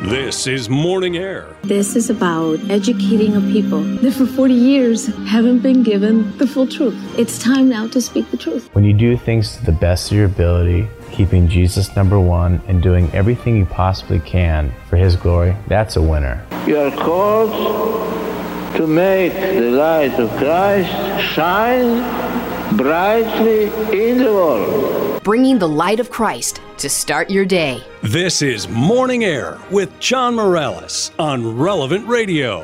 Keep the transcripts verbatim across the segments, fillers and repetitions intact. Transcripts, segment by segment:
This is Morning Air. This is about educating a people that for forty years haven't been given the full truth. It's time now to speak the truth. When you do things to the best of your ability, keeping Jesus number one and doing everything you possibly can for His glory, that's a winner. You are called to make the light of Christ shine brightly in the world. Bringing the light of Christ to start your day. This is Morning Air with John Morales on Relevant Radio.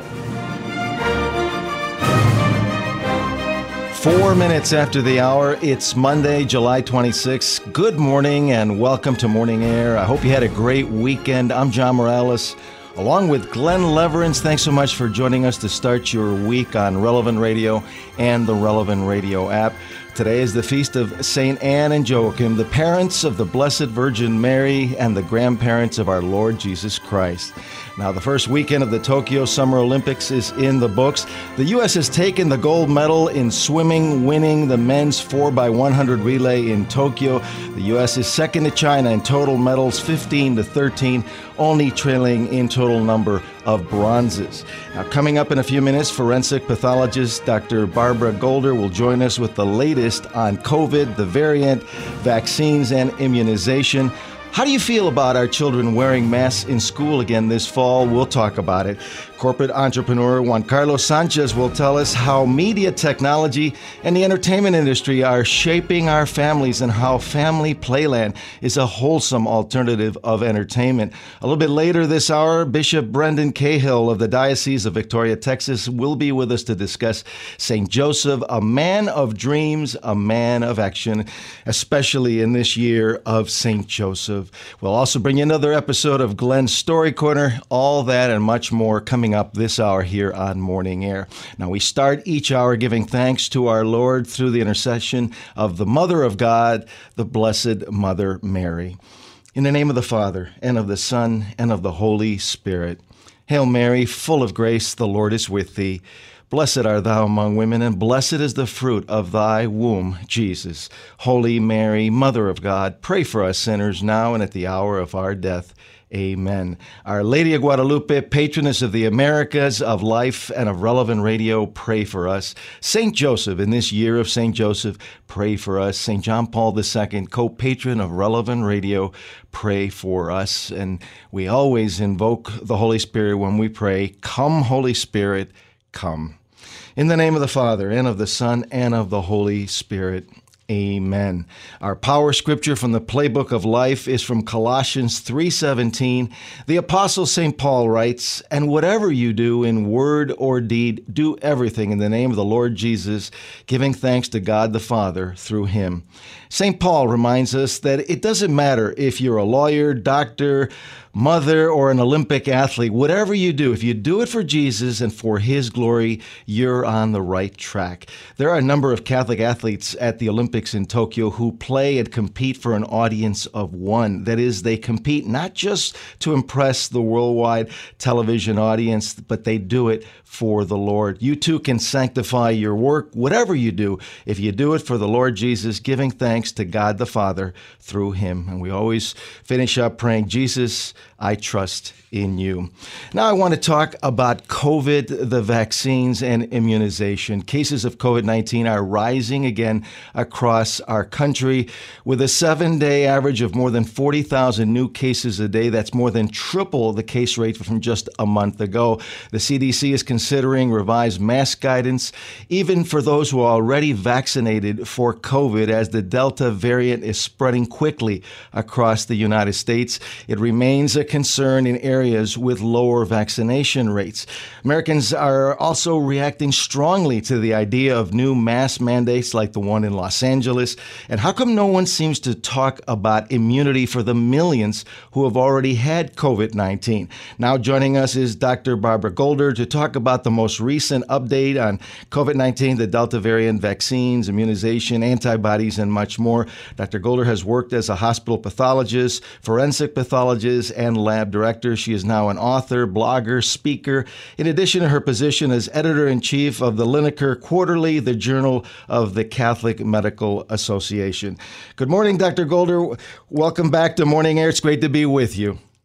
Four minutes after the hour, it's Monday, July twenty-sixth. Good morning and welcome to Morning Air. I hope you had a great weekend. I'm John Morales, along with Glenn Leverance. Thanks so much for joining us to start your week on Relevant Radio and the Relevant Radio app. Today is the feast of Saint Anne and Joachim, the parents of the Blessed Virgin Mary and the grandparents of our Lord Jesus Christ. Now, the first weekend of the Tokyo Summer Olympics is in the books. The U S has taken the gold medal in swimming, winning the men's four by one hundred relay in Tokyo. The U S is second to China in total medals, fifteen to thirteen, only trailing in total number of bronzes. Now, coming up in a few minutes, forensic pathologist Doctor Barbara Golder will join us with the latest on COVID, the variant, vaccines, and immunization. How do you feel about our children wearing masks in school again this fall? We'll talk about it. Corporate entrepreneur Juan Carlos Sanchez will tell us how media technology and the entertainment industry are shaping our families and how Family Playland is a wholesome alternative of entertainment. A little bit later this hour, Bishop Brendan Cahill of the Diocese of Victoria, Texas, will be with us to discuss Saint Joseph, a man of dreams, a man of action, especially in this year of Saint Joseph. We'll also bring you another episode of Glenn's Story Corner, all that and much more coming up this hour here on Morning Air. Now, we start each hour giving thanks to our Lord through the intercession of the Mother of God, the Blessed Mother Mary. In the name of the Father, and of the Son, and of the Holy Spirit. Hail Mary, full of grace, the Lord is with thee. Blessed art thou among women, and blessed is the fruit of thy womb, Jesus. Holy Mary, Mother of God, pray for us sinners now and at the hour of our death. Amen. Our Lady of Guadalupe, patroness of the Americas, of life, and of Relevant Radio, pray for us. Saint Joseph, in this year of Saint Joseph, pray for us. Saint John Paul the Second, co-patron of Relevant Radio, pray for us. And we always invoke the Holy Spirit when we pray. Come, Holy Spirit, come. In the name of the Father, and of the Son, and of the Holy Spirit. Amen. Our power scripture from the Playbook of Life is from Colossians three seventeen. The Apostle Saint Paul writes, "And whatever you do in word or deed, do everything in the name of the Lord Jesus, giving thanks to God the Father through Him." Saint Paul reminds us that it doesn't matter if you're a lawyer, doctor, mother, or an Olympic athlete. Whatever you do, if you do it for Jesus and for His glory, you're on the right track. There are a number of Catholic athletes at the Olympics in Tokyo who play and compete for an audience of one. That is, they compete not just to impress the worldwide television audience, but they do it for the Lord. You too can sanctify your work, whatever you do, if you do it for the Lord Jesus, giving thanks to God the Father through Him. And we always finish up praying, Jesus, I trust in you. Now I want to talk about COVID, the vaccines, and immunization. Cases of COVID nineteen are rising again across our country with a seven-day average of more than forty thousand new cases a day. That's more than triple the case rate from just a month ago. The C D C is considering revised mask guidance, even for those who are already vaccinated for COVID, as the Delta variant is spreading quickly across the United States. It remains a concern in areas with lower vaccination rates. Americans are also reacting strongly to the idea of new mask mandates like the one in Los Angeles. And how come no one seems to talk about immunity for the millions who have already had COVID nineteen? Now joining us is Doctor Barbara Golder to talk about the most recent update on COVID nineteen, the Delta variant, vaccines, immunization, antibodies, and much more. Doctor Golder has worked as a hospital pathologist, forensic pathologist, and lab director. She is now an author, blogger, speaker, in addition to her position as editor-in-chief of the Lineker Quarterly, the Journal of the Catholic Medical Association. Good morning, Doctor Golder. Welcome back to Morning Air. It's great to be with you.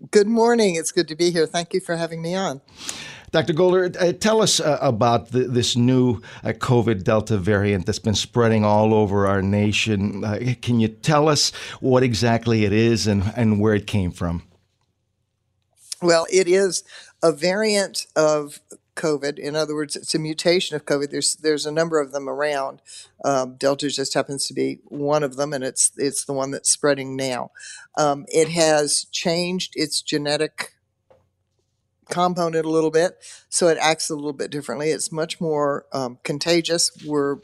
Good morning. It's good to be here. Thank you for having me on. Doctor Golder, uh, tell us uh, about the, this new uh, COVID Delta variant that's been spreading all over our nation. Uh, can you tell us what exactly it is and, and where it came from? Well, it is a variant of COVID. In other words, it's a mutation of COVID. There's there's a number of them around. Um, Delta just happens to be one of them, and it's it's the one that's spreading now. Um, it has changed its genetic component a little bit, so it acts a little bit differently. It's much more um, contagious. We're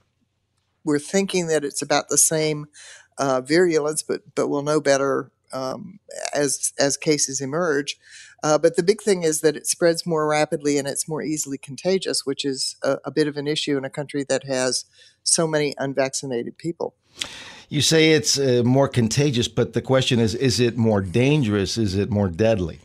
we're thinking that it's about the same uh, virulence, but but we'll know better um, as as cases emerge. Uh, but the big thing is that it spreads more rapidly and it's more easily contagious, which is a, a bit of an issue in a country that has so many unvaccinated people. You say it's uh, more contagious, but the question is: is it more dangerous? Is it more deadly?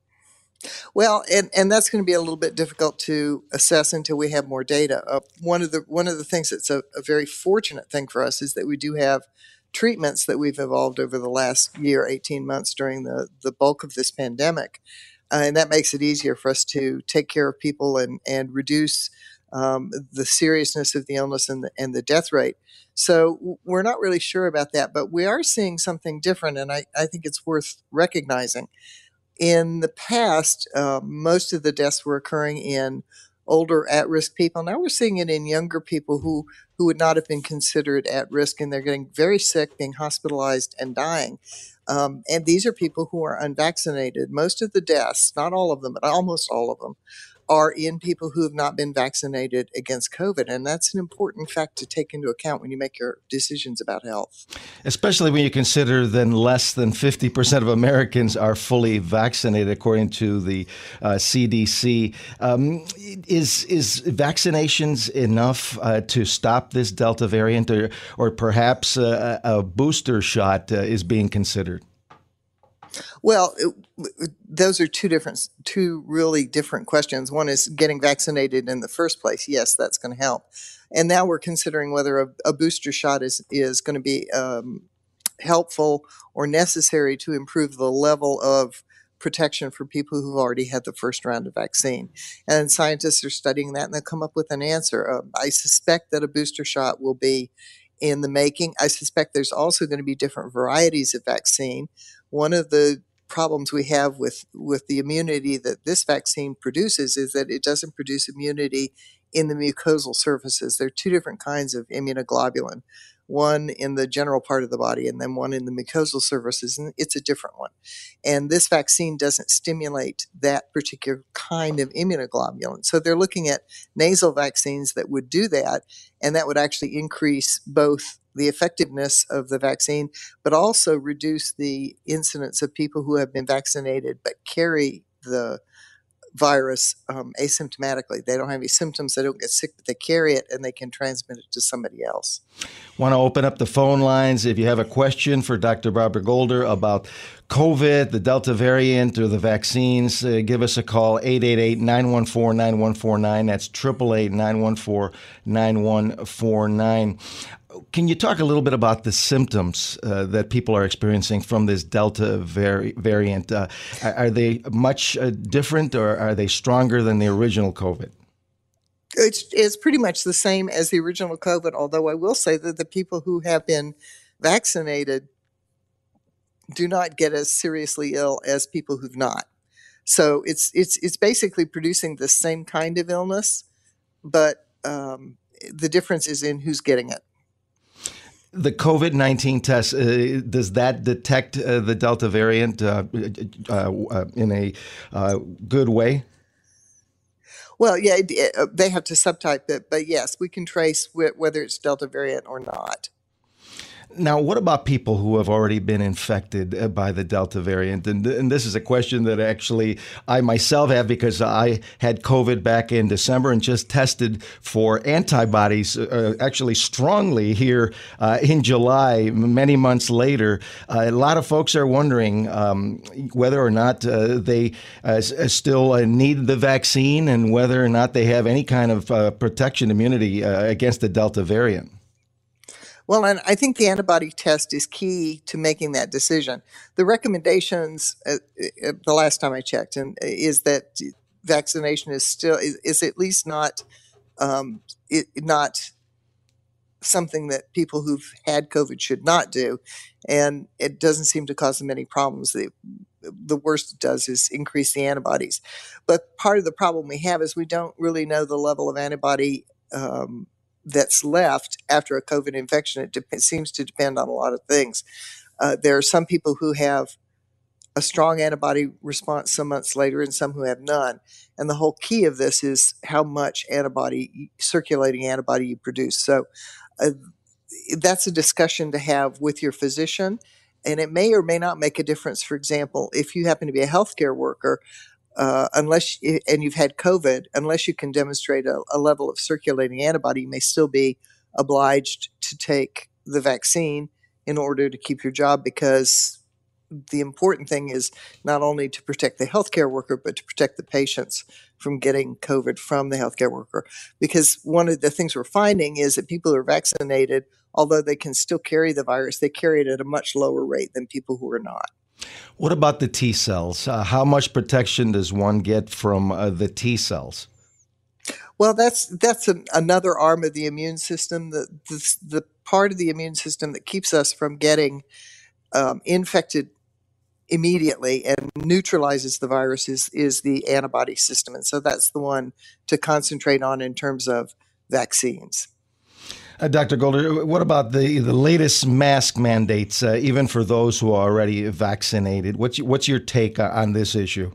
Well, and, and that's going to be a little bit difficult to assess until we have more data. Uh, one of the one of the things that's a, a very fortunate thing for us is that we do have treatments that we've evolved over the last year, eighteen months during the, the bulk of this pandemic. Uh, and that makes it easier for us to take care of people and, and reduce um, the seriousness of the illness and the, and the death rate. So we're not really sure about that, but we are seeing something different, and I, I think it's worth recognizing. In the past, uh, most of the deaths were occurring in older at-risk people. Now we're seeing it in younger people who, who would not have been considered at risk, and they're getting very sick, being hospitalized, and dying. Um, and these are people who are unvaccinated. Most of the deaths, not all of them, but almost all of them, are in people who have not been vaccinated against COVID. And that's an important fact to take into account when you make your decisions about health. Especially when you consider then less than fifty percent of Americans are fully vaccinated, according to the uh, C D C. Um, is is vaccinations enough uh, to stop this Delta variant, or, or perhaps a, a booster shot uh, is being considered? Well, it, those are two different, two really different questions. One is getting vaccinated in the first place. Yes, that's going to help. And now we're considering whether a, a booster shot is, is going to be um, helpful or necessary to improve the level of protection for people who've already had the first round of vaccine. And scientists are studying that, and they'll come up with an answer. Uh, I suspect that a booster shot will be in the making. I suspect there's also going to be different varieties of vaccine. One of the problems we have with, with the immunity that this vaccine produces is that it doesn't produce immunity in the mucosal surfaces. There are two different kinds of immunoglobulin, one in the general part of the body and then one in the mucosal surfaces, and it's a different one. And this vaccine doesn't stimulate that particular kind of immunoglobulin. So they're looking at nasal vaccines that would do that, and that would actually increase both the effectiveness of the vaccine, but also reduce the incidence of people who have been vaccinated but carry the virus um, asymptomatically. They don't have any symptoms, they don't get sick, but they carry it and they can transmit it to somebody else. Want to open up the phone lines if you have a question for Doctor Barbara Golder about COVID, the Delta variant, or the vaccines. Uh, give us a call, eight eight eight, nine one four, nine one four nine. That's eight eight eight, nine one four, nine one four nine. Can you talk a little bit about the symptoms uh, that people are experiencing from this Delta vari- variant? Uh, are they much uh, different, or are they stronger than the original COVID? It's, it's pretty much the same as the original COVID, although I will say that the people who have been vaccinated do not get as seriously ill as people who've not. So it's it's it's basically producing the same kind of illness, but um, the difference is in who's getting it. The COVID nineteen test, uh, does that detect uh, the Delta variant uh, uh, uh, in a uh, good way? Well, yeah, it, it, they have to subtype it, but yes, we can trace wh- whether it's Delta variant or not. Now, what about people who have already been infected by the Delta variant? And, and this is a question that actually I myself have, because I had COVID back in December and just tested for antibodies uh, actually strongly here uh, in July, many months later. Uh, a lot of folks are wondering um, whether or not uh, they uh, still uh, need the vaccine and whether or not they have any kind of uh, protection immunity uh, against the Delta variant. Well, and I think the antibody test is key to making that decision. The recommendations, uh, uh, the last time I checked, and is that vaccination is still is, is at least not um, it, not something that people who've had COVID should not do, and it doesn't seem to cause them any problems. The, the worst it does is increase the antibodies. But part of the problem we have is we don't really know the level of antibody um, that's left after a COVID infection. It de- seems to depend on a lot of things. Uh, there are some people who have a strong antibody response some months later and some who have none. And the whole key of this is how much antibody, circulating antibody you produce. So uh, that's a discussion to have with your physician. And it may or may not make a difference. For example, if you happen to be a healthcare worker, uh, unless and you've had COVID, unless you can demonstrate a, a level of circulating antibody, you may still be obliged to take the vaccine in order to keep your job, because the important thing is not only to protect the healthcare worker, but to protect the patients from getting COVID from the healthcare worker. Because one of the things we're finding is that people who are vaccinated, although they can still carry the virus, they carry it at a much lower rate than people who are not. What about the T cells? Uh, how much protection does one get from uh, the T cells? Well, that's that's an, another arm of the immune system. The, the the part of the immune system that keeps us from getting um, infected immediately and neutralizes the virus is, is the antibody system. And so that's the one to concentrate on in terms of vaccines. Uh, Doctor Golder, what about the, the latest mask mandates, uh, even for those who are already vaccinated? What's, what's your take on this issue?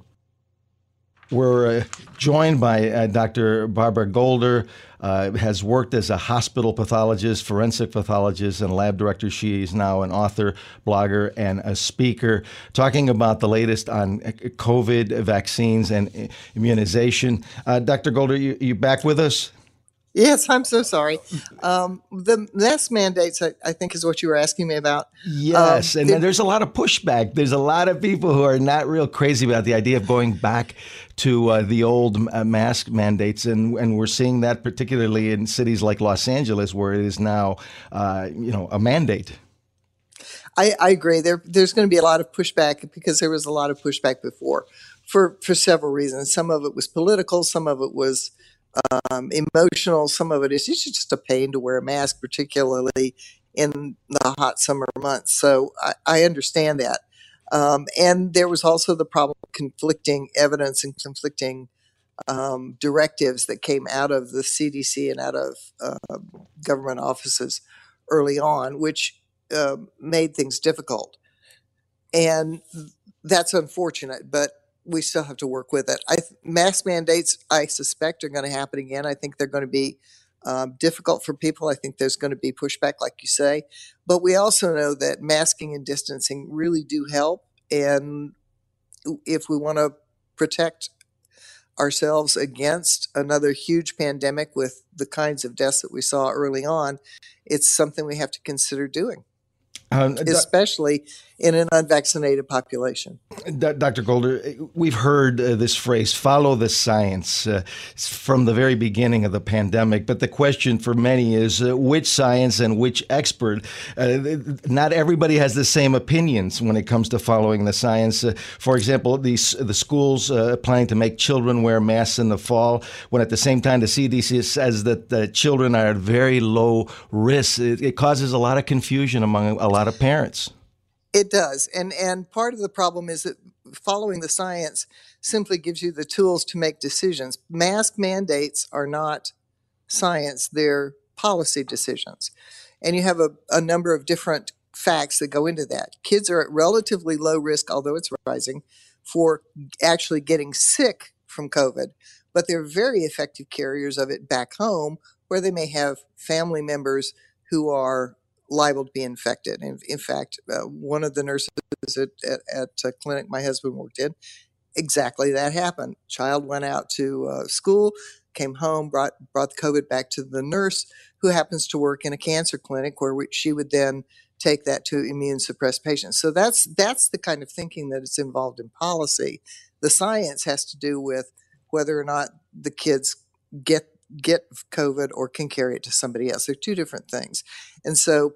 We're uh, joined by uh, Doctor Barbara Golder, uh, has worked as a hospital pathologist, forensic pathologist, and lab director. She is now an author, blogger, and a speaker, talking about the latest on COVID vaccines and immunization. Uh, Doctor Golder, you, you back with us? Yes, I'm so sorry. Um, the mask mandates, I, I think, is what you were asking me about. Yes, um, and they, there's a lot of pushback. There's a lot of people who are not real crazy about the idea of going back to uh, the old uh, mask mandates, and and we're seeing that particularly in cities like Los Angeles, where it is now, uh, you know, a mandate. I, I agree. There, there's going to be a lot of pushback because there was a lot of pushback before, for for several reasons. Some of it was political, some of it was Um, emotional, some of it is just a pain to wear a mask, particularly in the hot summer months. So I, I understand that. Um, and there was also the problem of conflicting evidence and conflicting um, directives that came out of the C D C and out of uh, government offices early on, which uh, made things difficult. And that's unfortunate, but we still have to work with it. I, mask mandates, I suspect, are going to happen again. I think they're going to be um, difficult for people. I think there's going to be pushback, like you say. But we also know that masking and distancing really do help. And if we want to protect ourselves against another huge pandemic with the kinds of deaths that we saw early on, it's something we have to consider doing. Um, especially in an unvaccinated population. Doctor Golder, we've heard uh, this phrase, follow the science, uh, from the very beginning of the pandemic. But the question for many is uh, which science and which expert? Uh, not everybody has the same opinions when it comes to following the science. Uh, for example, these, the schools uh, planning to make children wear masks in the fall, when at the same time the C D C says that the children are at very low risk. It, it causes a lot of confusion among a lot of parents. It does. And and part of the problem is that following the science simply gives you the tools to make decisions. Mask mandates are not science, they're policy decisions. And you have a, a number of different facts that go into that. Kids are at relatively low risk, although it's rising, for actually getting sick from COVID, but they're very effective carriers of it back home, where they may have family members who are liable to be infected. And in fact, uh, one of the nurses at, at, at a clinic my husband worked in, exactly that happened. Child went out to uh, school, came home, brought brought the COVID back to the nurse, who happens to work in a cancer clinic, where we, she would then take that to immune suppressed patients. So that's that's the kind of thinking that is involved in policy. The science has to do with whether or not the kids get get COVID or can carry it to somebody else. They're two different things. And so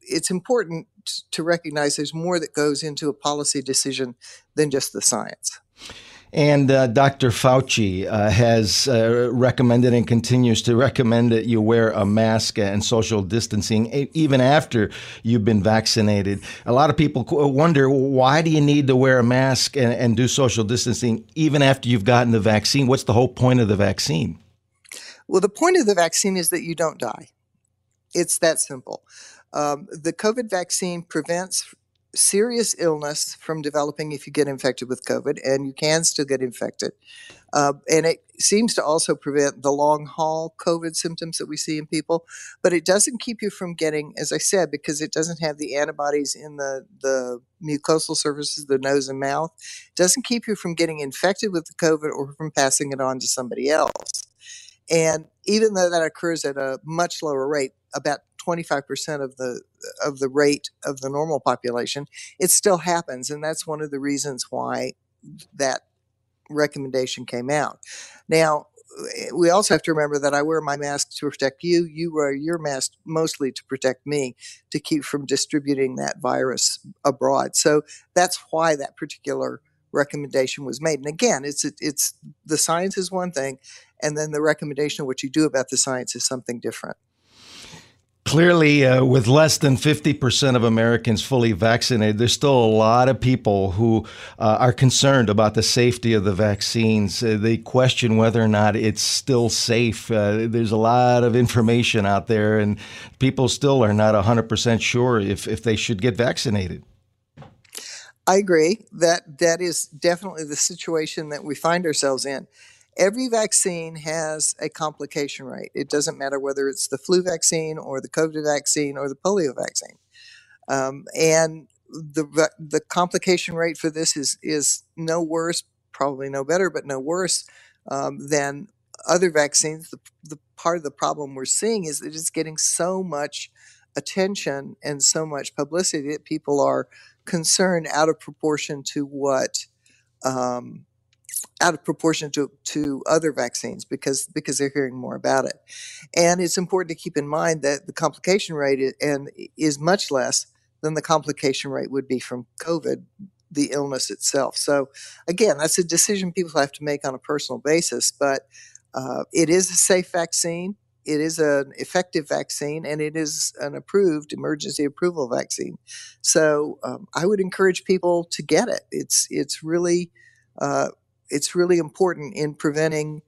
it's important to recognize there's more that goes into a policy decision than just the science. And uh, Doctor Fauci uh, has uh, recommended and continues to recommend that you wear a mask and social distancing e- even after you've been vaccinated. A lot of people wonder, why do you need to wear a mask and, and do social distancing even after you've gotten the vaccine? What's the whole point of the vaccine? Well, the point of the vaccine is that you don't die. It's that simple. Um, the COVID vaccine prevents serious illness from developing if you get infected with COVID, and you can still get infected. Uh, and it seems to also prevent the long haul COVID symptoms that we see in people, but it doesn't keep you from getting, as I said, because it doesn't have the antibodies in the, the mucosal surfaces, the nose and mouth, it doesn't keep you from getting infected with the COVID or from passing it on to somebody else. And even though that occurs at a much lower rate, about twenty-five percent of the of the rate of the normal population, it still happens. And that's one of the reasons why that recommendation came out. Now, we also have to remember that I wear my mask to protect you. You wear your mask mostly to protect me, to keep from distributing that virus abroad. So that's why that particular recommendation was made. And again, it's it's the science is one thing, and then the recommendation of what you do about the science is something different. Clearly, uh, with less than fifty percent of Americans fully vaccinated, there's still a lot of people who uh, are concerned about the safety of the vaccines. Uh, they question whether or not it's still safe. Uh, there's a lot of information out there, and people still are not one hundred percent sure if, if they should get vaccinated. I agree that that is definitely the situation that we find ourselves in. Every vaccine has a complication rate. It doesn't matter whether it's the flu vaccine or the COVID vaccine or the polio vaccine. Um, and the the complication rate for this is is no worse, probably no better, but no worse um, than other vaccines. The, the part of the problem we're seeing is that it's getting so much attention and so much publicity that people are concerned out of proportion to what um, out of proportion to, to other vaccines because because they're hearing more about it. And it's important to keep in mind that the complication rate is, and is much less than the complication rate would be from COVID, the illness itself. So again, that's a decision people have to make on a personal basis, but uh, it is a safe vaccine. It is an effective vaccine, and it is an approved emergency approval vaccine. So um, I would encourage people to get it. It's it's really uh, it's really important in preventing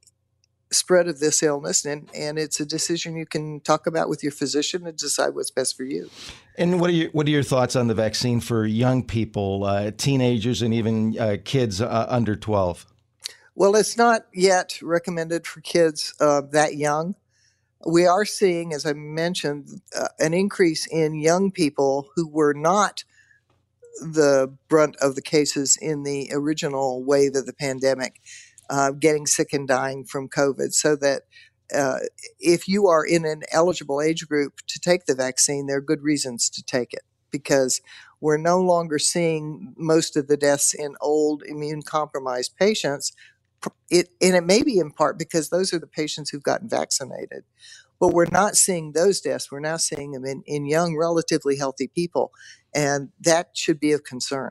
spread of this illness, and, and it's a decision you can talk about with your physician and decide what's best for you. And what are your what are your thoughts on the vaccine for young people, uh, teenagers, and even uh, kids uh, under twelve? Well, it's not yet recommended for kids uh, that young. We are seeing, as I mentioned, uh, an increase in young people who were not the brunt of the cases in the original wave of the pandemic, uh, getting sick and dying from COVID. So that uh, if you are in an eligible age group to take the vaccine, there are good reasons to take it, because we're no longer seeing most of the deaths in old immune compromised patients. It, and it may be in part because those are the patients who've gotten vaccinated. But we're not seeing those deaths. We're now seeing them in, in young, relatively healthy people. And that should be of concern.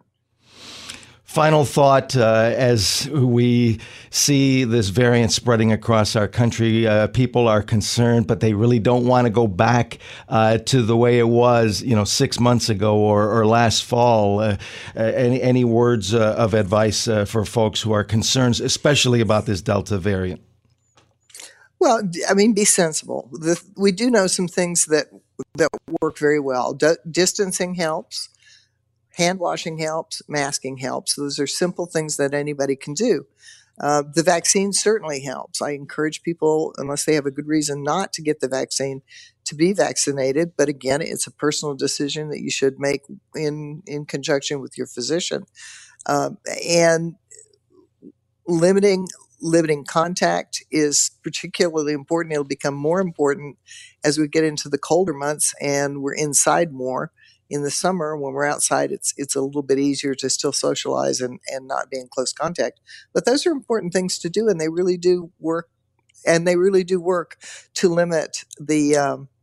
Final thought, uh, as we see this variant spreading across our country, uh, people are concerned, but they really don't want to go back uh, to the way it was, you know, six months ago or, or last fall. Uh, uh, any, any words uh, of advice uh, for folks who are concerned, especially about this Delta variant? Well, I mean, be sensible. The, we do know some things that that work very well. D- distancing helps. Hand washing helps. Masking helps. Those are simple things that anybody can do. Uh, the vaccine certainly helps. I encourage people, unless they have a good reason not to get the vaccine, to be vaccinated. But again, it's a personal decision that you should make in, in conjunction with your physician. Um, and limiting limiting contact is particularly important. It'll become more important as we get into the colder months and we're inside more. In the summer, when we're outside, it's it's a little bit easier to still socialize and, and not be in close contact. But those are important things to do, and they really do work. And they really do work to limit the um,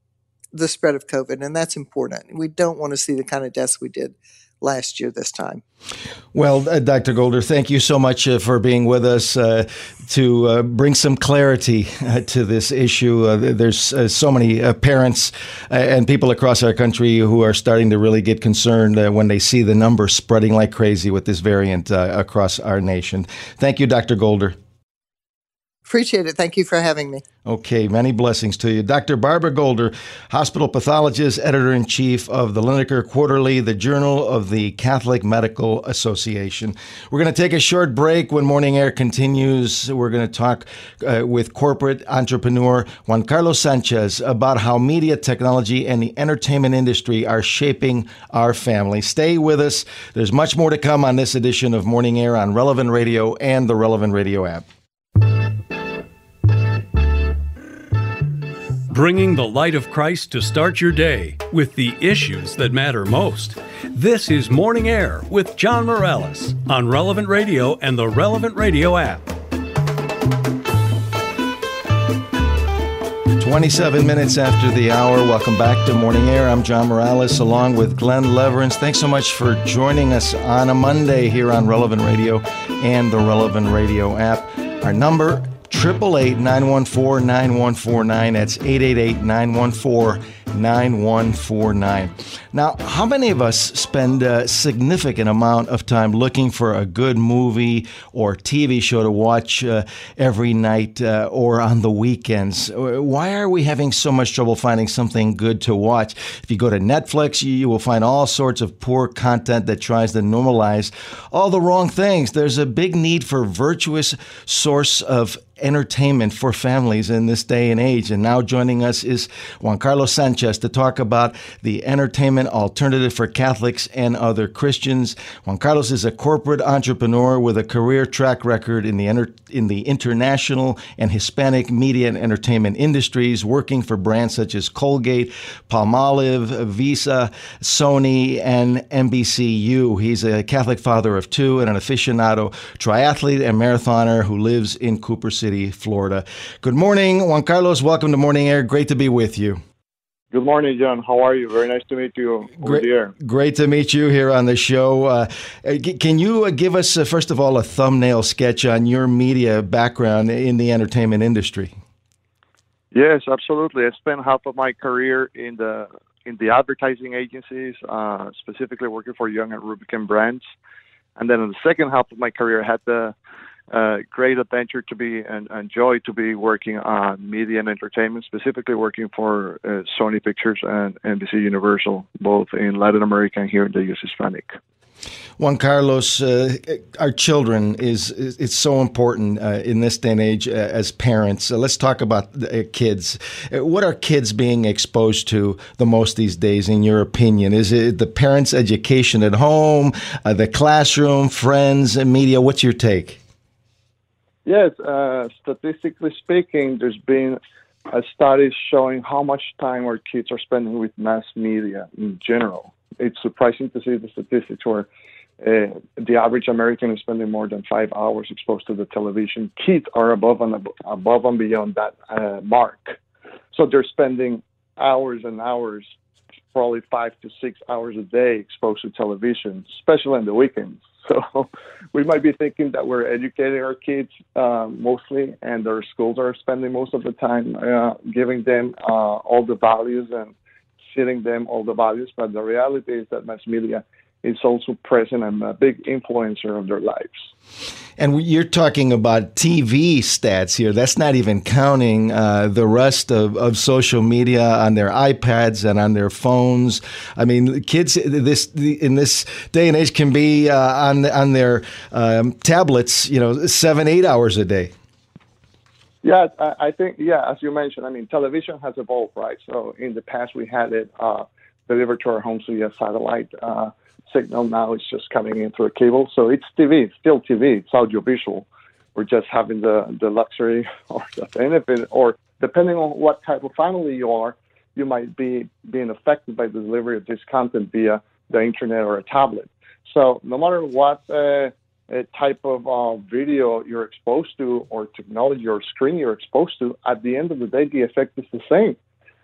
the spread of COVID, and that's important. We don't want to see the kind of deaths we did last year this time. Well, uh, Doctor Golder, thank you so much uh, for being with us uh, to uh, bring some clarity uh, to this issue. Uh, there's uh, so many uh, parents uh, and people across our country who are starting to really get concerned uh, when they see the numbers spreading like crazy with this variant uh, across our nation. Thank you, Doctor Golder. Appreciate it. Thank you for having me. Okay, many blessings to you. Doctor Barbara Golder, hospital pathologist, editor-in-chief of the Lineker Quarterly, the Journal of the Catholic Medical Association. We're going to take a short break. When Morning Air continues, we're going to talk uh, with corporate entrepreneur Juan Carlos Sanchez about how media technology and the entertainment industry are shaping our family. Stay with us. There's much more to come on this edition of Morning Air on Relevant Radio and the Relevant Radio app. Bringing the light of Christ to start your day with the issues that matter most. This is Morning Air with John Morales on Relevant Radio and the Relevant Radio app. twenty-seven minutes after the hour. Welcome back to Morning Air. I'm John Morales along with Glenn Leverance. Thanks so much for joining us on a Monday here on Relevant Radio and the Relevant Radio app. Our number, eight eight eight, nine one four, nine one four nine. That's eight eight eight, nine one four, nine one four nine. Now, how many of us spend a significant amount of time looking for a good movie or T V show to watch uh, every night uh, or on the weekends? Why are we having so much trouble finding something good to watch? If you go to Netflix, you, you will find all sorts of poor content that tries to normalize all the wrong things. There's a big need for virtuous source of entertainment for families in this day and age. And now joining us is Juan Carlos Sanchez to talk about the entertainment alternative for Catholics and other Christians. Juan Carlos is a corporate entrepreneur with a career track record in the enter- in the international and Hispanic media and entertainment industries, working for brands such as Colgate, Palmolive, Visa, Sony, and N B C U. He's a Catholic father of two and an aficionado triathlete and marathoner who lives in Cooper City, Florida. Good morning, Juan Carlos. Welcome to Morning Air. Great to be with you. Good morning, John. How are you? Very nice to meet you over great, the air. Great to meet you here on the show. Uh, can you uh, give us, uh, first of all, a thumbnail sketch on your media background in the entertainment industry? Yes, absolutely. I spent half of my career in the in the advertising agencies, uh, specifically working for Young and Rubicon brands. And then in the second half of my career, I had the Uh, great adventure to be and, and joy to be working on media and entertainment, specifically working for uh, Sony Pictures and N B C Universal, both in Latin America and here in the U S Hispanic. Juan Carlos, uh, our children is, is it's so important uh, in this day and age uh, as parents. Uh, let's talk about the, uh, kids. Uh, what are kids being exposed to the most these days, in your opinion? Is it the parents' education at home, uh, the classroom, friends, and media? What's your take? Yes, uh, statistically speaking, there's been a study showing how much time our kids are spending with mass media in general. It's surprising to see the statistics where uh, the average American is spending more than five hours exposed to the television. Kids are above and ab- above and beyond that uh, mark. So they're spending hours and hours, probably five to six hours a day exposed to television, especially on the weekends. So we might be thinking that we're educating our kids uh, mostly, and their schools are spending most of the time uh, giving them uh, all the values and feeding them all the values. But the reality is that mass media is also present and a big influencer of their lives. And you're talking about T V stats here. That's not even counting uh, the rest of, of social media on their iPads and on their phones. I mean, kids this in this day and age can be uh, on on their um, tablets, you know, seven, eight hours a day. Yeah, I think, yeah, as you mentioned, I mean, television has evolved, right? So in the past, we had it uh, delivered to our homes via satellite uh signal. Now it's just coming in through a cable. So it's T V, it's still T V, it's audiovisual. We're just having the, the luxury or the benefit, or depending on what type of family you are, you might be being affected by the delivery of this content via the internet or a tablet. So no matter what uh, type of uh, video you're exposed to or technology or screen you're exposed to, at the end of the day, the effect is the same.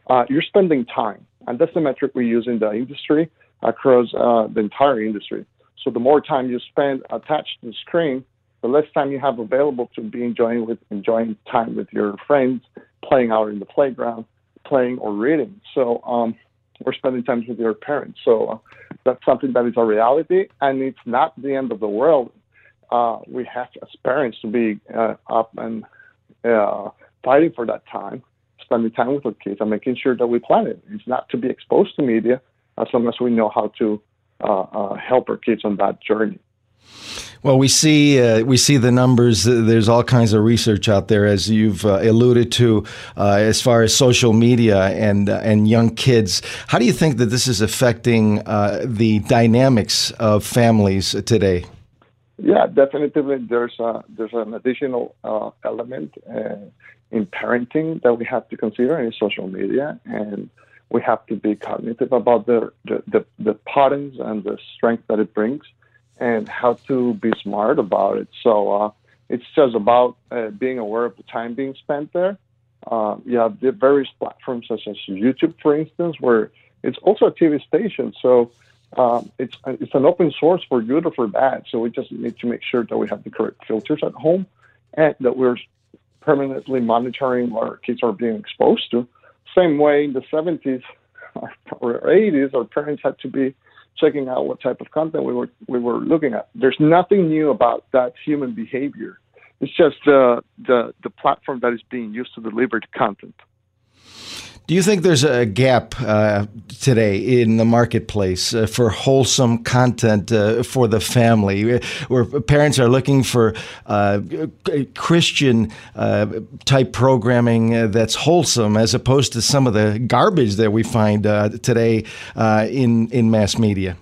uh, you're spending time. And that's the metric we use in the industry across uh, the entire industry. So the more time you spend attached to the screen, the less time you have available to be enjoying with enjoying time with your friends, playing out in the playground, playing or reading. So um, we're spending time with your parents. So uh, that's something that is a reality, and it's not the end of the world. Uh, we have as parents to be uh, up and uh, fighting for that time, spending time with our kids and making sure that we plan it. It's not to be exposed to media as long as we know how to uh, uh, help our kids on that journey. Well, we see uh, we see the numbers. There's all kinds of research out there, as you've uh, alluded to, uh, as far as social media and uh, and young kids. How do you think that this is affecting uh, the dynamics of families today? Yeah, definitely. There's a, there's an additional uh, element uh, in parenting that we have to consider in social media, and we have to be cognitive about the the, the, the patterns and the strength that it brings, and how to be smart about it. So uh, it's just about uh, being aware of the time being spent there. Uh, you have the various platforms such as YouTube, for instance, where it's also a T V station. So um, it's it's an open source for good or for bad. So we just need to make sure that we have the correct filters at home and that we're permanently monitoring what our kids are being exposed to. Same way in the seventies or eighties, our parents had to be checking out what type of content we were we were looking at. There's nothing new about that human behavior. It's just the the the platform that is being used to deliver the content. Do you think there's a gap uh, today in the marketplace uh, for wholesome content uh, for the family, where parents are looking for uh, Christian uh, type programming uh, that's wholesome, as opposed to some of the garbage that we find uh, today uh, in in mass media?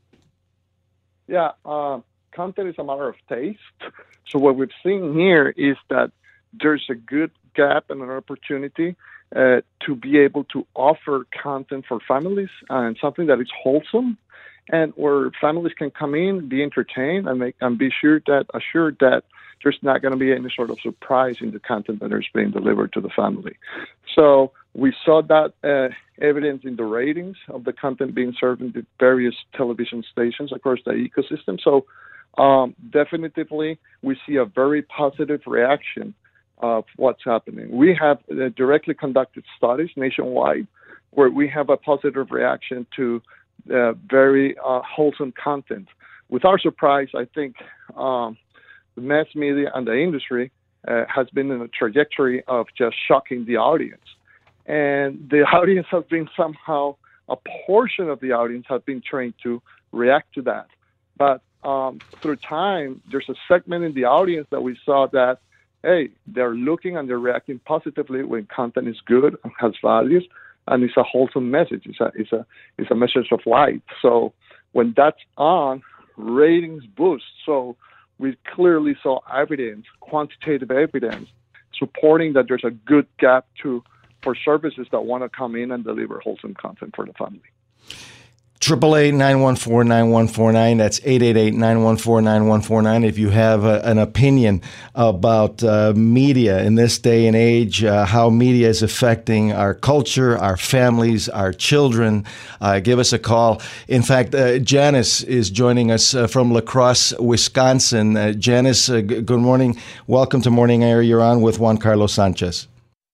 Yeah, uh, content is a matter of taste. So what we've seen here is that there's a good gap and an opportunity Uh, to be able to offer content for families and something that is wholesome, and where families can come in, be entertained, and make and be sure that assured that there's not going to be any sort of surprise in the content that is being delivered to the family. So we saw that uh, evidence in the ratings of the content being served in the various television stations across the ecosystem. So um, definitely, we see a very positive reaction of what's happening. We have uh, directly conducted studies nationwide where we have a positive reaction to uh, very uh, wholesome content. With our surprise, I think um, the mass media and the industry uh, has been in a trajectory of just shocking the audience. And the audience has been somehow, a portion of the audience has been trained to react to that. But um, through time, there's a segment in the audience that we saw that hey, they're looking and they're reacting positively when content is good and has values, and it's a wholesome message. It's a it's a it's a message of light. So when that's on, ratings boost. So we clearly saw evidence, quantitative evidence, supporting that there's a good gap to for services that want to come in and deliver wholesome content for the family. eight eight eight, nine one four, nine one four nine. That's eight eight eight, nine one four, nine one four nine. If you have a, an opinion about uh, media in this day and age, uh, how media is affecting our culture, our families, our children, uh, give us a call. In fact, uh, Janice is joining us uh, from La Crosse, Wisconsin. Uh, Janice, uh, g- good morning. Welcome to Morning Air. You're on with Juan Carlos Sanchez.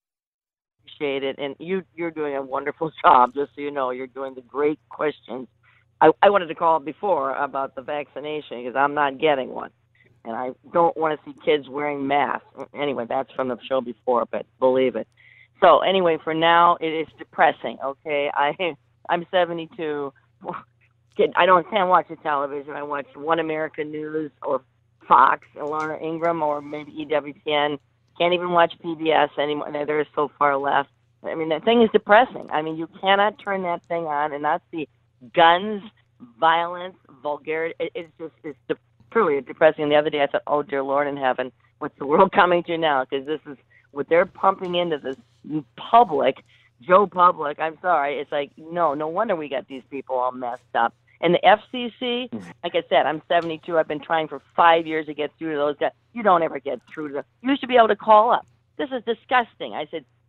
It. And you, you're doing a wonderful job, just so you know. You're doing the great questions. I, I wanted to call before about the vaccination because I'm not getting one. And I don't want to see kids wearing masks. Anyway, that's from the show before, but believe it. So anyway, for now, it is depressing, okay? I, I'm seventy-two. I don't can't watch the television. I watch One American News or Fox, Ilana Ingram, or maybe E W T N. Can't even watch P B S anymore. There is so far left. I mean, that thing is depressing. I mean, you cannot turn that thing on and not see guns, violence, vulgarity. It, it's just, it's de- truly depressing. And the other day I thought, oh, dear Lord in heaven, what's the world coming to now? Because this is what they're pumping into this public, Joe Public. I'm sorry. It's like, no, no wonder we got these people all messed up. And the F C C, like I said, I'm seventy-two. I've been trying for five years to get through to those guys. You don't ever get through to them. You used to be able to call up. This is disgusting. I said,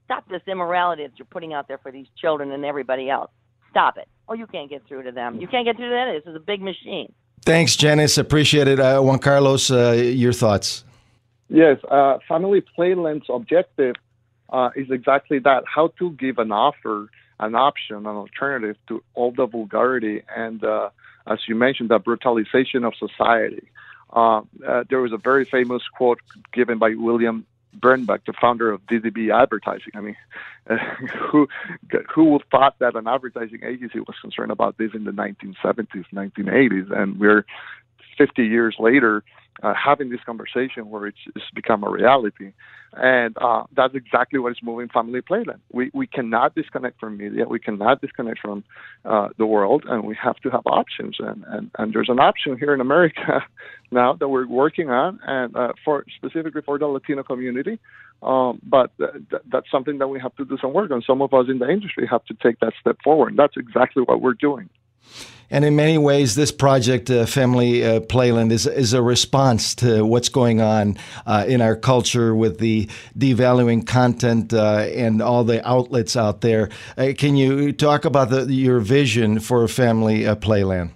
stop this immorality that you're putting out there for these children and everybody else. Stop it. Oh, you can't get through to them. You can't get through to that. This is a big machine. Thanks, Janice. Appreciate it. Uh, Juan Carlos, uh, your thoughts? Yes, uh, Family Playland's objective uh, is exactly that, how to give an offer, an option, an alternative to all the vulgarity and, uh, as you mentioned, the brutalization of society. Uh, uh, there was a very famous quote given by William Bernbach, the founder of D D B Advertising. I mean, uh, who who would thought that an advertising agency was concerned about this in the nineteen seventies, nineteen eighties, and we're fifty years later uh, having this conversation where it's, it's become a reality. And uh, that's exactly what is moving Family Playland. We we cannot disconnect from media. We cannot disconnect from uh, the world, and we have to have options. And, and, and there's an option here in America now that we're working on, and uh, for specifically for the Latino community. Um, but th- th- that's something that we have to do some work on. Some of us in the industry have to take that step forward. And that's exactly what we're doing. And in many ways, this project, uh, Family uh, Playland, is is a response to what's going on uh, in our culture with the devaluing content uh, and all the outlets out there. Uh, can you talk about the, your vision for Family uh, Playland?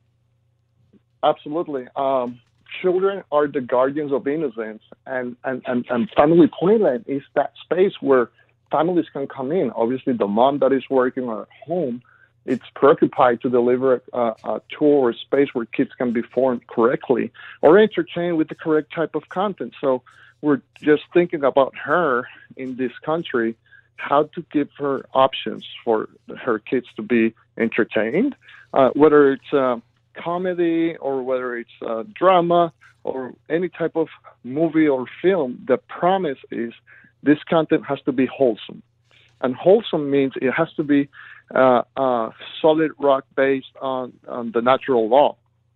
Absolutely. Um, children are the guardians of innocence, and, and, and, and Family Playland is that space where families can come in. Obviously, the mom that is working at home, it's preoccupied to deliver a, a tool or a space where kids can be formed correctly or entertained with the correct type of content. So we're just thinking about her in this country, how to give her options for her kids to be entertained, uh, whether it's uh, comedy or whether it's uh, drama or any type of movie or film. The promise is this content has to be wholesome. And wholesome means it has to be uh, uh, solid rock based on, on the natural law.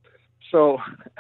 So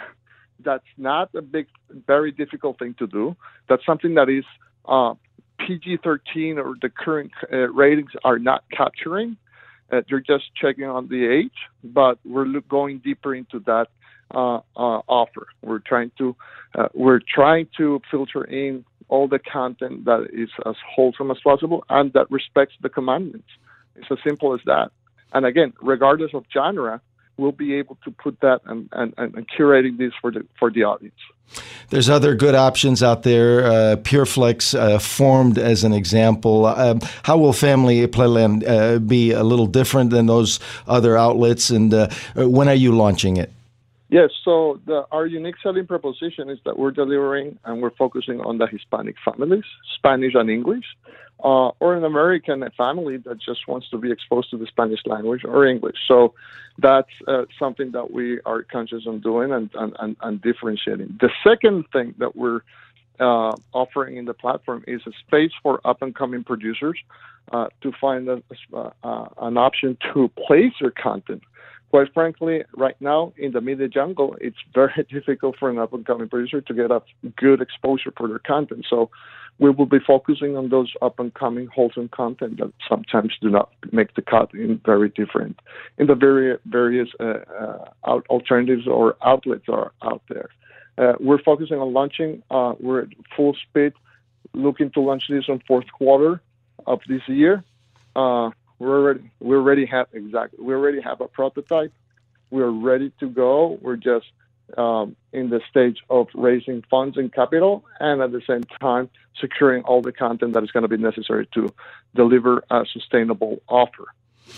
that's not a big, very difficult thing to do. That's something that is uh, P G thirteen or the current uh, ratings are not capturing. Uh, they're just checking on the age, but we're look, going deeper into that uh, uh, offer. We're trying to uh, we're trying to filter in all the content that is as wholesome as possible and that respects the commandments. It's as simple as that. And again, regardless of genre, we'll be able to put that and, and, and curating this for the for the audience. There's other good options out there. Uh, PureFlix uh, formed as an example. Um, how will Family Playland uh, be a little different than those other outlets, and uh, when are you launching it? Yes, so the, our unique selling proposition is that we're delivering and we're focusing on the Hispanic families, Spanish and English, uh, or an American family that just wants to be exposed to the Spanish language or English. So that's uh, something that we are conscious on doing and, and, and, and differentiating. The second thing that we're uh, offering in the platform is a space for up-and-coming producers uh, to find a, uh, uh, an option to place their content. Quite frankly, right now in the media jungle, it's very difficult for an up-and-coming producer to get a good exposure for their content. So we will be focusing on those up-and-coming wholesome content that sometimes do not make the cut in very different, in the very various uh, uh, out alternatives or outlets are out there. Uh, we're focusing on launching. Uh, we're at full speed, looking to launch this in fourth quarter of this year. Uh, We're already, we already have exactly. We already have a prototype. We're ready to go. We're just um, in the stage of raising funds and capital, and at the same time securing all the content that is going to be necessary to deliver a sustainable offer.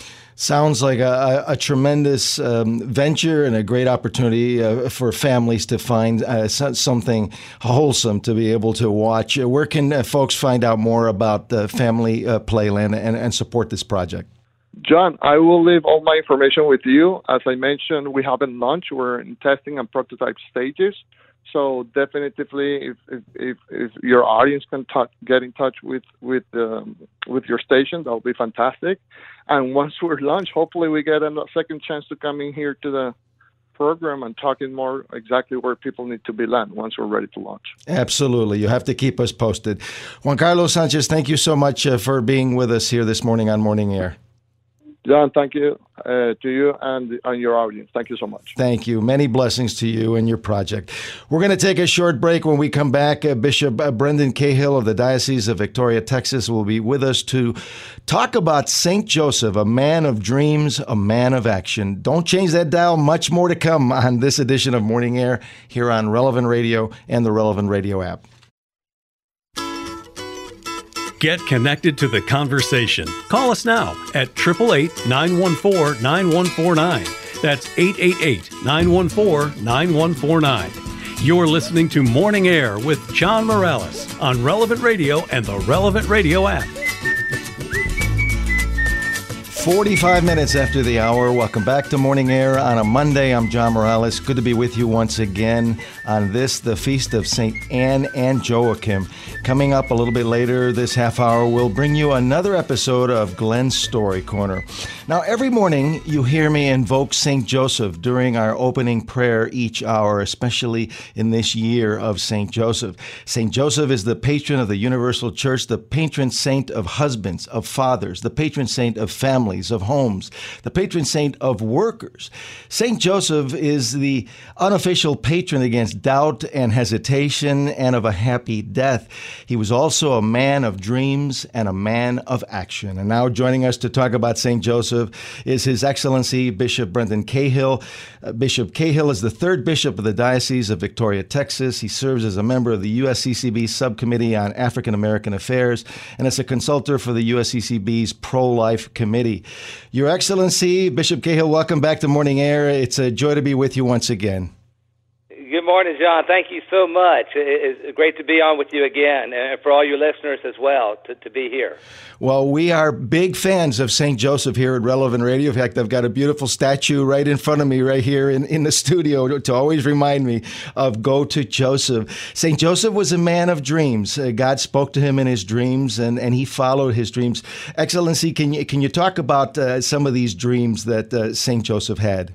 Sounds like a, a tremendous um, venture and a great opportunity uh, for families to find uh, something wholesome to be able to watch. Uh, where can uh, folks find out more about uh, Family uh, Playland and, and support this project? John, I will leave all my information with you. As I mentioned, we haven't launched. We're in testing and prototype stages. So definitely, if if, if, if your audience can touch, get in touch with with um, with your station, that would be fantastic. And once we're launched, hopefully we get a second chance to come in here to the program and talking more exactly where people need to be land once we're ready to launch. Absolutely. You have to keep us posted. Juan Carlos Sanchez, thank you so much uh, for being with us here this morning on Morning Air. John, thank you uh, to you and, and your audience. Thank you so much. Thank you. Many blessings to you and your project. We're going to take a short break. When we come back, uh, Bishop uh, Brendan Cahill of the Diocese of Victoria, Texas, will be with us to talk about Saint Joseph, a man of dreams, a man of action. Don't change that dial. Much more to come on this edition of Morning Air here on Relevant Radio and the Relevant Radio app. Get connected to the conversation. Call us now at eight eight eight, nine one four, nine one four nine. That's eight eight eight, nine one four, nine one four nine. You're listening to Morning Air with John Morales on Relevant Radio and the Relevant Radio app. forty-five minutes after the hour. Welcome back to Morning Air on a Monday. I'm John Morales. Good to be with you once again on this, the feast of Saint Anne and Joachim. Coming up a little bit later this half hour, we'll bring you another episode of Glenn's Story Corner. Now, every morning you hear me invoke Saint Joseph during our opening prayer each hour, especially in this year of Saint Joseph. Saint Joseph is the patron of the Universal Church, the patron saint of husbands, of fathers, the patron saint of families, of homes, the patron saint of workers. Saint Joseph is the unofficial patron against doubt and hesitation and of a happy death. He was also a man of dreams and a man of action. And now joining us to talk about Saint Joseph is His Excellency Bishop Brendan Cahill. Uh, Bishop Cahill is the third bishop of the Diocese of Victoria, Texas. He serves as a member of the U S C C B Subcommittee on African American Affairs and as a consultant for the U S C C B's Pro-Life Committee. Your Excellency, Bishop Cahill, welcome back to Morning Air. It's a joy to be with you once again. Good morning, John. Thank you so much. It's great to be on with you again, and for all your listeners as well, to, to be here. Well, we are big fans of Saint Joseph here at Relevant Radio. In fact, I've got a beautiful statue right in front of me right here in, in the studio to, to always remind me of Go to Joseph. Saint Joseph was a man of dreams. Uh, God spoke to him in his dreams, and, and he followed his dreams. Excellency, can you, can you talk about uh, some of these dreams that uh, Saint Joseph had?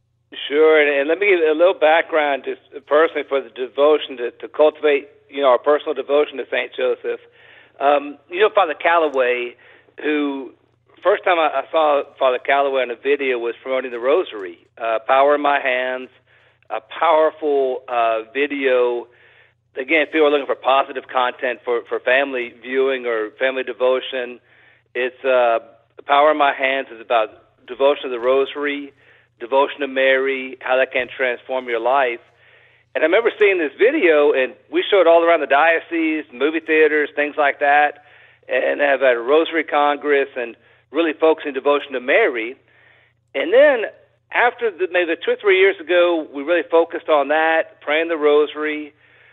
Sure, and, and let me give a little background just personally for the devotion to, to cultivate, you know, our personal devotion to Saint Joseph. Um, you know, Father Calloway, who first time I, I saw Father Calloway on a video was promoting the Rosary, uh, Power in My Hands, a powerful uh, video. Again, if people are looking for positive content for, for family viewing or family devotion, it's uh, Power in My Hands is about devotion to the Rosary, devotion to Mary, how that can transform your life. And I remember seeing this video, and we showed all around the diocese, movie theaters, things like that, and have had a Rosary Congress and really focusing devotion to Mary. And then after the, maybe two or three years ago, we really focused on that, praying the Rosary.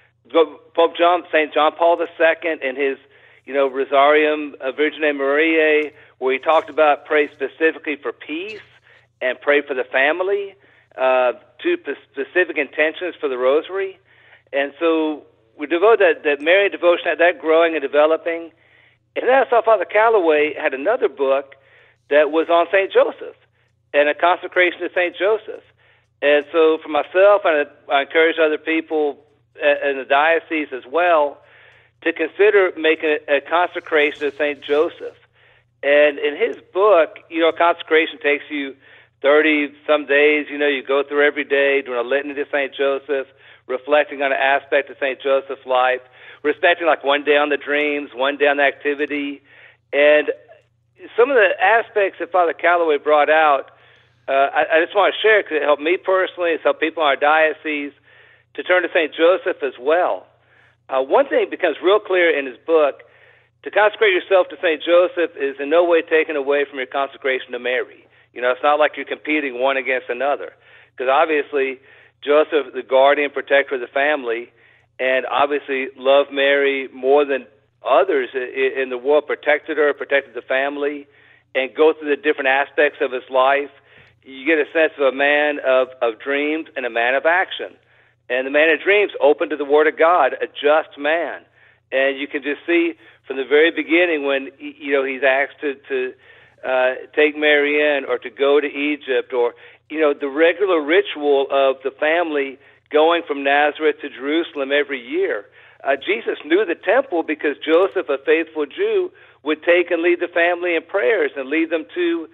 Pope John, Saint John Paul the Second, and his, you know, Rosarium Virgine Mariae, where he talked about pray specifically for peace and pray for the family, uh, two p- specific intentions for the Rosary. And so we devote that, that Mary devotion, that growing and developing. And then I saw Father Calloway had another book that was on Saint Joseph and a consecration to Saint Joseph. And so for myself, and I encourage other people in the diocese as well to consider making a consecration to Saint Joseph. And in his book, you know, consecration takes you thirty-some days. You know, you go through every day doing a litany to Saint Joseph, reflecting on an aspect of Saint Joseph's life, respecting like one day on the dreams, one day on the activity. And some of the aspects that Father Calloway brought out, uh, I, I just want to share because it helped me personally, it's helped people in our diocese to turn to Saint Joseph as well. Uh, one thing becomes real clear in his book, to consecrate yourself to Saint Joseph is in no way taken away from your consecration to Mary. You know, it's not like you're competing one against another, because obviously Joseph, the guardian protector of the family, and obviously loved Mary more than others in the world, protected her, protected the family, and go through the different aspects of his life. You get a sense of a man of, of dreams and a man of action. And the man of dreams open to the Word of God, a just man. And you can just see from the very beginning when, you know, he's asked to, to uh, take Mary in or to go to Egypt, or, you know, the regular ritual of the family going from Nazareth to Jerusalem every year. Uh, Jesus knew the temple because Joseph, a faithful Jew, would take and lead the family in prayers and lead them to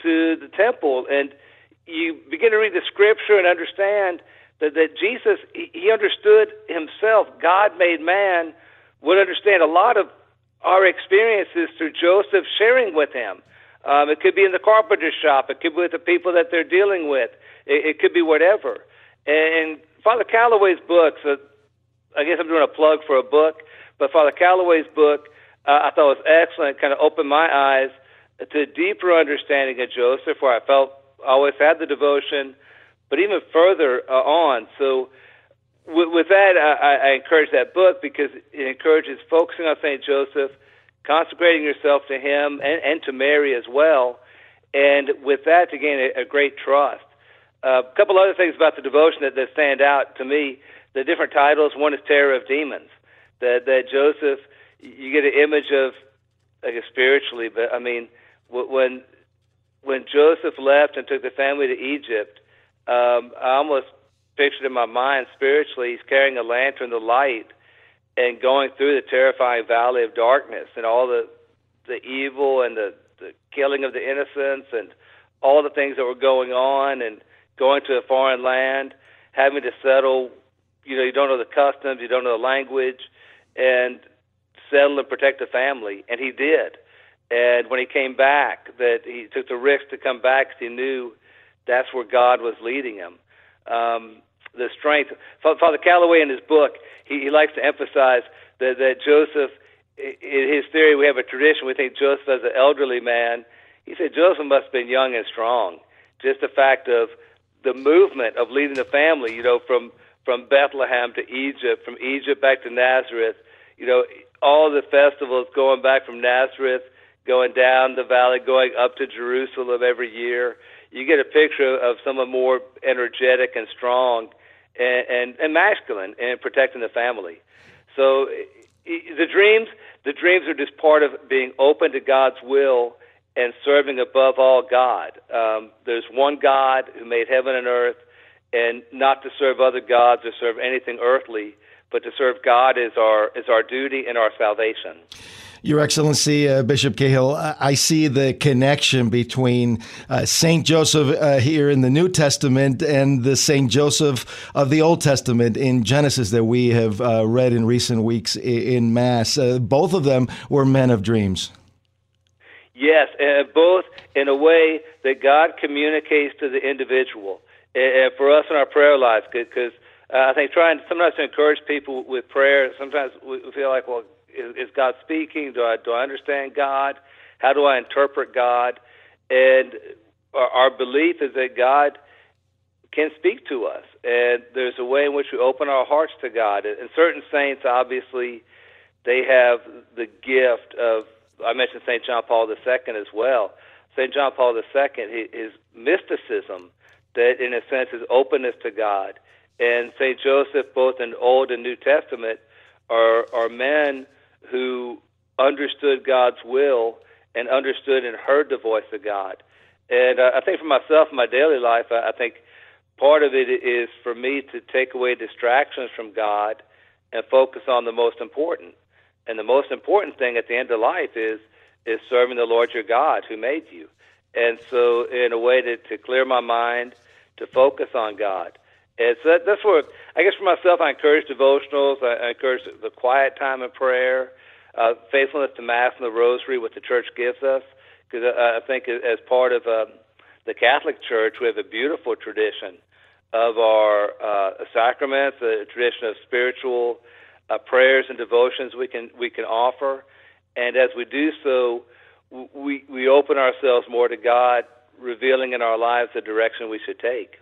to the temple, and you begin to read the scripture and understand that, that Jesus, he understood himself. God made man would understand a lot of our experiences through Joseph sharing with him. Um, it could be in the carpenter shop. It could be with the people that they're dealing with. It, it could be whatever. And Father Calloway's books, uh, I guess I'm doing a plug for a book, but Father Calloway's book, uh, I thought was excellent, kind of opened my eyes to a deeper understanding of Joseph, where I felt I always had the devotion, but even further uh, on. So with, with that, I, I encourage that book because it encourages focusing on Saint Joseph, consecrating yourself to him and, and to Mary as well, and with that to gain a, a great trust. Uh, a couple other things about the devotion that, that stand out to me, the different titles. One is Terror of Demons, that, that Joseph, you get an image of, I guess spiritually, but I mean, when when Joseph left and took the family to Egypt, um, I almost pictured in my mind spiritually, he's carrying a lantern of light and going through the terrifying valley of darkness and all the the evil and the, the killing of the innocents and all the things that were going on, and going to a foreign land, having to settle, you know, you don't know the customs, you don't know the language, and settle and protect the family. And he did. And when he came back, that he took the risk to come back because he knew that's where God was leading him. Um, the strength. Father Calloway in his book, he, he likes to emphasize that, that Joseph, in his theory, we have a tradition, we think Joseph as an elderly man. He said Joseph must have been young and strong. Just the fact of the movement of leading the family, you know, from, from Bethlehem to Egypt, from Egypt back to Nazareth, you know, all the festivals going back from Nazareth, going down the valley, going up to Jerusalem every year. You get a picture of someone more energetic and strong and, and, and masculine in protecting the family. So the dreams, the dreams are just part of being open to God's will and serving above all God. Um, there's one God who made heaven and earth, and not to serve other gods or serve anything earthly, but to serve God is our is our duty and our salvation. Your Excellency, uh, Bishop Cahill, I see the connection between uh, Saint Joseph uh, here in the New Testament and the Saint Joseph of the Old Testament in Genesis that we have uh, read in recent weeks in Mass. Uh, both of them were men of dreams. Yes, and both in a way that God communicates to the individual. And for us in our prayer lives, because uh, I think trying sometimes to encourage people with prayer, sometimes we feel like, well, Is, is God speaking? Do I do I understand God? How do I interpret God? And our, our belief is that God can speak to us, and there's a way in which we open our hearts to God. And certain saints, obviously, they have the gift of, I mentioned Saint John Paul the Second as well. Saint John Paul the Second, his mysticism, that in a sense is openness to God. And Saint Joseph, both in Old and New Testament, are, are men who understood God's will and understood and heard the voice of God. And uh, I think for myself in my daily life, I, I think part of it is for me to take away distractions from God and focus on the most important. And the most important thing at the end of life is is serving the Lord your God who made you. And so in a way to, to clear my mind, to focus on God. And so that, that's where, I guess for myself, I encourage devotionals, I, I encourage the quiet time of prayer, uh, faithfulness to Mass and the Rosary, what the Church gives us. Because I, I think as part of uh, the Catholic Church, we have a beautiful tradition of our uh, sacraments, a tradition of spiritual uh, prayers and devotions we can we can offer. And as we do so, we we open ourselves more to God, revealing in our lives the direction we should take.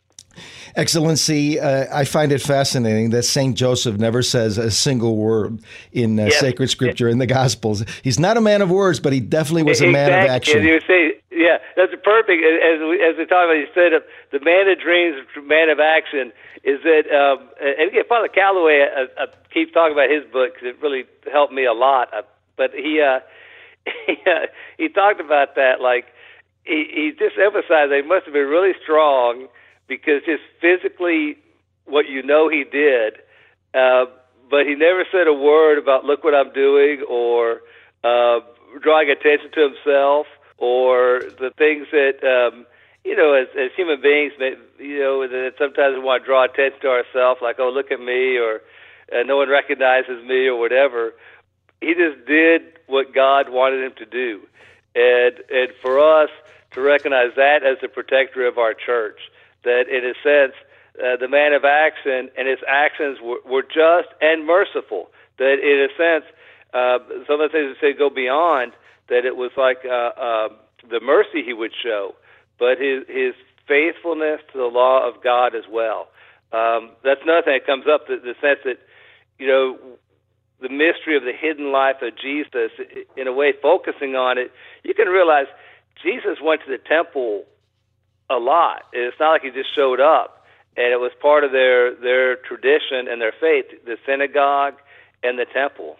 Excellency, uh, I find it fascinating that Saint Joseph never says a single word in uh, yes. sacred scripture in the Gospels. He's not a man of words, but he definitely was a exactly. man of action. You say, yeah, that's perfect. As we, as we talk about, you said uh, the man of dreams, man of action, is that, um, and again, Father Calloway, I, I keep talking about his book because it really helped me a lot, uh, but he, uh, he, uh, he talked about that, like, he, he just emphasized that he must have been really strong because just physically what you know he did, uh, but he never said a word about look what I'm doing or uh, drawing attention to himself or the things that, um, you know, as, as human beings, you know, that sometimes we want to draw attention to ourselves, like, oh, look at me, or uh, no one recognizes me, or whatever. He just did what God wanted him to do. And, and for us to recognize that as the protector of our church, that in a sense, uh, the man of action and his actions were, were just and merciful, that in a sense, uh, some of the things that say go beyond, that it was like uh, uh, the mercy he would show, but his, his faithfulness to the law of God as well. Um, that's another thing that comes up, the, the sense that, you know, the mystery of the hidden life of Jesus, in a way, focusing on it, you can realize Jesus went to the temple a lot. It's not like he just showed up, and it was part of their, their tradition and their faith, the synagogue and the temple.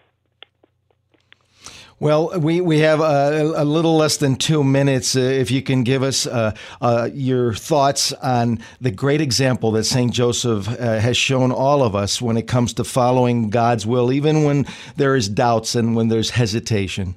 Well, we, we have a, a little less than two minutes. Uh, if you can give us uh, uh, your thoughts on the great example that Saint Joseph uh, has shown all of us when it comes to following God's will, even when there is doubts and when there's hesitation.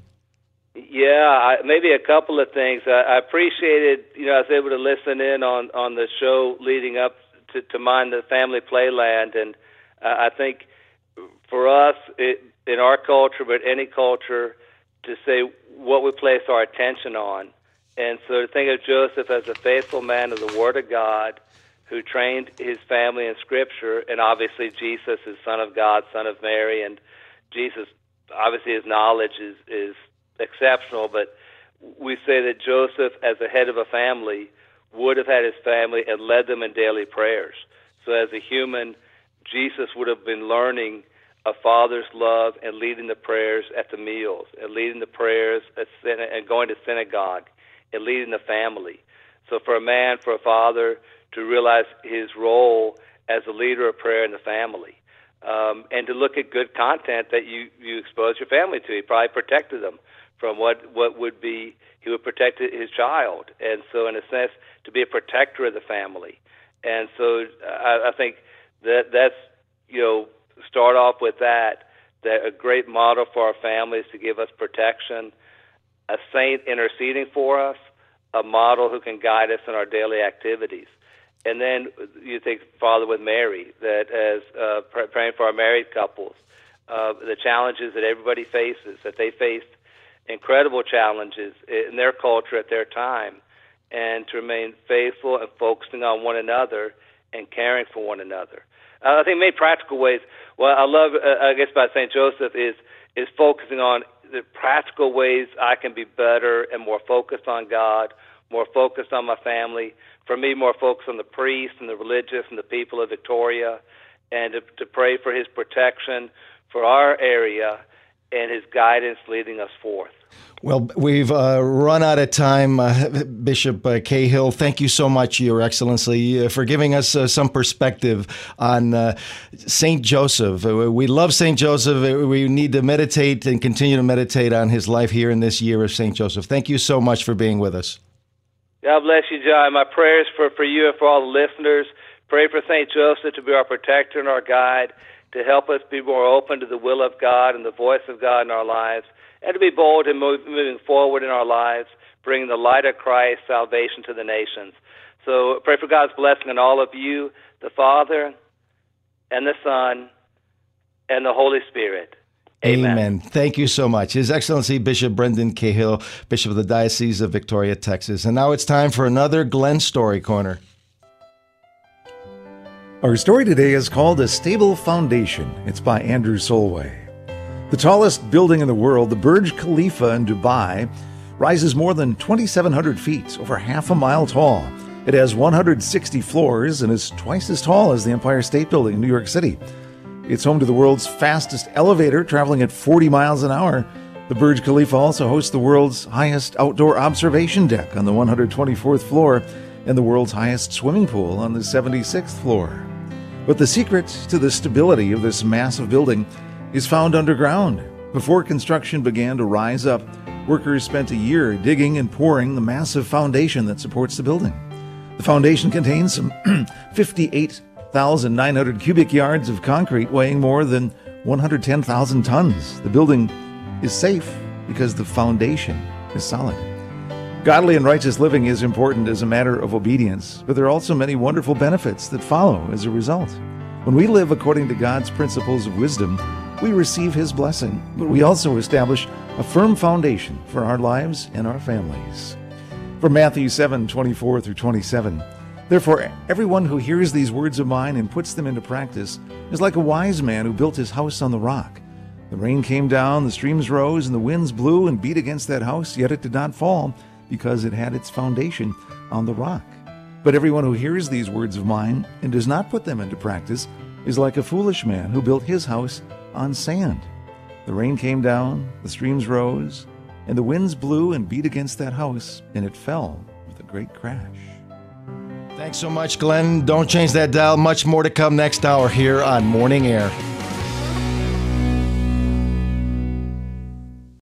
Yeah, I, maybe a couple of things. I, I appreciated, you know, I was able to listen in on, on the show leading up to, to mine, the family playland, and uh, I think for us, it, in our culture, but any culture, to say what we place our attention on. And so to think of Joseph as a faithful man of the Word of God who trained his family in Scripture, and obviously Jesus is Son of God, Son of Mary, and Jesus, obviously his knowledge is, is exceptional, but we say that Joseph, as the head of a family, would have had his family and led them in daily prayers. So as a human, Jesus would have been learning a father's love and leading the prayers at the meals, and leading the prayers at, and going to synagogue, and leading the family. So for a man, for a father, to realize his role as a leader of prayer in the family, um, and to look at good content that you, you expose your family to. He probably protected them from what, what would be, he would protect his child. And so in a sense, to be a protector of the family. And so I, I think that that's, you know, start off with that, that a great model for our families to give us protection, a saint interceding for us, a model who can guide us in our daily activities. And then you think, Father, with Mary, that as uh, pr- praying for our married couples, uh, the challenges that everybody faces, that they faced incredible challenges in their culture at their time, and to remain faithful and focusing on one another and caring for one another. Uh, I think many practical ways. Well, I love, uh, I guess, about Saint Joseph is is focusing on the practical ways I can be better and more focused on God, more focused on my family. For me, more focused on the priests and the religious and the people of Victoria, and to, to pray for his protection for our area and his guidance leading us forth. Well, we've uh, run out of time, uh, Bishop uh, Cahill. Thank you so much, Your Excellency, uh, for giving us uh, some perspective on uh, Saint Joseph. Uh, we love Saint Joseph. We need to meditate and continue to meditate on his life here in this year of Saint Joseph. Thank you so much for being with us. God bless you, John. My prayers for, for you and for all the listeners. Pray for Saint Joseph to be our protector and our guide, to help us be more open to the will of God and the voice of God in our lives, and to be bold in move, moving forward in our lives, bringing the light of Christ, salvation to the nations. So pray for God's blessing on all of you, the Father and the Son and the Holy Spirit. Amen. Amen. Thank you so much. His Excellency Bishop Brendan Cahill, Bishop of the Diocese of Victoria, Texas. And now it's time for another Glenn Story Corner. Our story today is called A Stable Foundation. It's by Andrew Solway. The tallest building in the world, the Burj Khalifa in Dubai, rises more than twenty-seven hundred feet, over half a mile tall. It has one hundred sixty floors and is twice as tall as the Empire State Building in New York City. It's home to the world's fastest elevator, traveling at forty miles an hour. The Burj Khalifa also hosts the world's highest outdoor observation deck on the one hundred twenty-fourth floor and the world's highest swimming pool on the seventy-sixth floor. But the secret to the stability of this massive building is found underground. Before construction began to rise up, workers spent a year digging and pouring the massive foundation that supports the building. The foundation contains some fifty-eight thousand nine hundred cubic yards of concrete weighing more than one hundred ten thousand tons. The building is safe because the foundation is solid. Godly and righteous living is important as a matter of obedience, but there are also many wonderful benefits that follow as a result. When we live according to God's principles of wisdom, we receive His blessing, but we also establish a firm foundation for our lives and our families. From Matthew seven, twenty-four through twenty-seven, therefore everyone who hears these words of mine and puts them into practice is like a wise man who built his house on the rock. The rain came down, the streams rose, and the winds blew and beat against that house, yet it did not fall, because it had its foundation on the rock. But everyone who hears these words of mine and does not put them into practice is like a foolish man who built his house on sand. The rain came down, the streams rose, and the winds blew and beat against that house, and it fell with a great crash. Thanks so much, Glenn. Don't change that dial. Much more to come next hour here on Morning Air.